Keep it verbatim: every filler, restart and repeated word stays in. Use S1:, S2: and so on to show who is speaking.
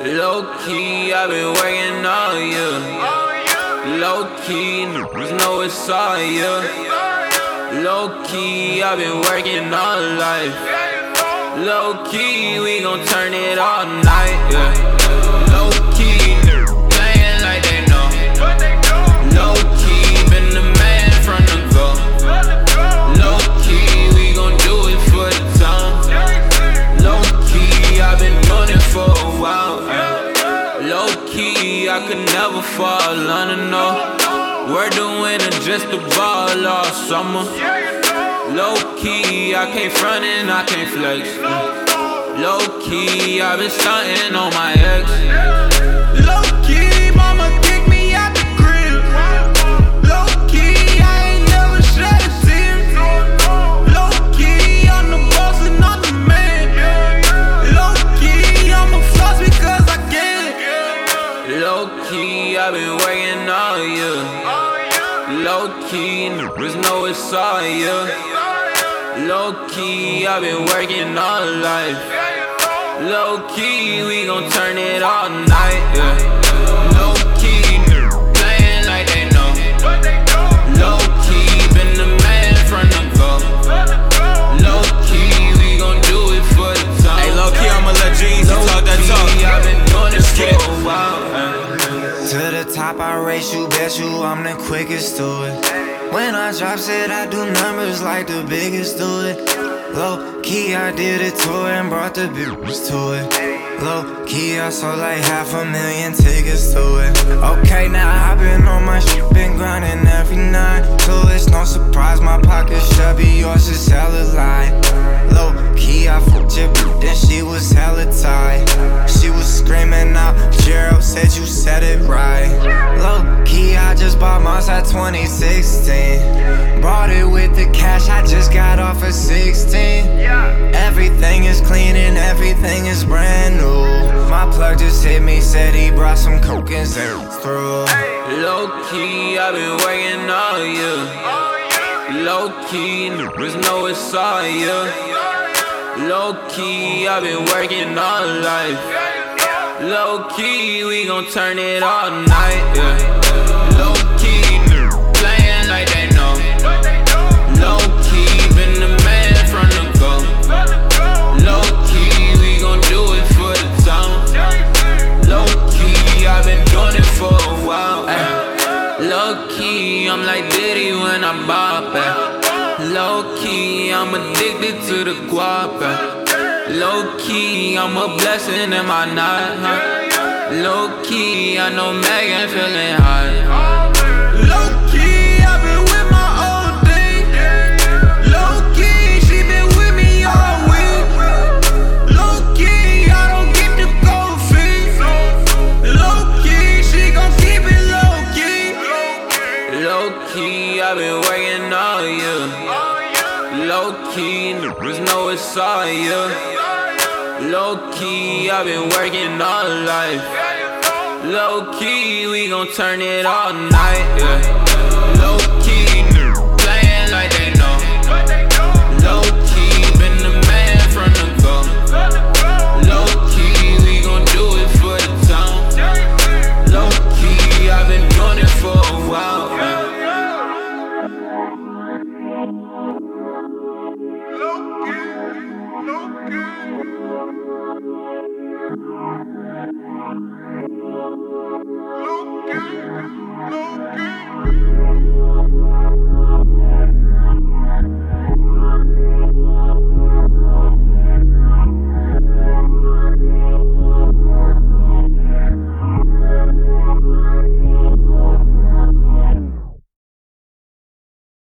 S1: Low key, I've been working all year. Low key, niggas know it's all year. Low key, I've been working all life. Low key, we gon' turn it all night, yeah. Low key, playing like they know. Low key, been the man from the go. Low key, we gon' do it for the town. Low key, I've been doing it for a while. Low key, I could never fall under no. We're doing it just a ball all summer. Low key, I can't front and I can't flex. Low key, I've been stunting on my ex.
S2: Low key, mama kicked me out the crib. Low key, I ain't never shed a tear. Low key, I'm the boss and I'm the man. Low key, I'ma floss because I can.
S1: Low key, I've been working all year. Low key, niggas know it's all year. Low key, I've been working all life. Low key, we gon' turn it all night, yeah. Low key, playing like they know. Low key, been the man from the go. Low key, we gon' do it for the time.
S3: Hey, low key, I'ma let Jeezy talk that talk.
S1: I've been doing this for a while.
S2: To the top, I race you, bet you I'm the quickest to it. When I drop shit, I do numbers like the biggest do it. Low key, I did a tour and brought the bitches to it. Low key, I sold like half a million tickets to it. Okay, now I've been on my shit, been grinding every night. So it's no surprise my pocket's chubby, yours is hella light. Low key, I fucked your bitch, then she was hella tight. She was screaming out, Gerald said you said it right. Low key, I just bought mine at twenty sixteen. Brought it with the cash, I just got off at sixteen. Everything is clean and everything is brand new. My plug just hit me, said he brought some coke and zero through.
S1: Low key, I've been working all year. Low key, niggas know it's all year. Low key, I've been working all life. Low key, we gon' turn it all night, yeah. Low key, playing like they know. Low key, been the man from the go. Low key, we gon' do it for the town. Low key, I've been doing it for a while. Ay. Low key, I'm like Diddy when I bop. Ay. Low key, I'm addicted to the guap. Ay. Low key, I'm a blessing in my night. Huh? Low key, I know Megan feeling high.
S2: Low key, I've been with my old thing. Low key, she been with me all week. Low key, I don't get the cold feet. Low key, she gon' keep it low key.
S1: Low key, I've been working all year. Low key, niggas know it's all year. Low key, I've been working all life. Low key, we gon' turn it all night, yeah. Low key, playing like they know. Low key, been the man from the go. Low key, we gon' do it for the town. Low key, I've been doing it for a while, yeah.
S2: Low key, low key. Low key, low key.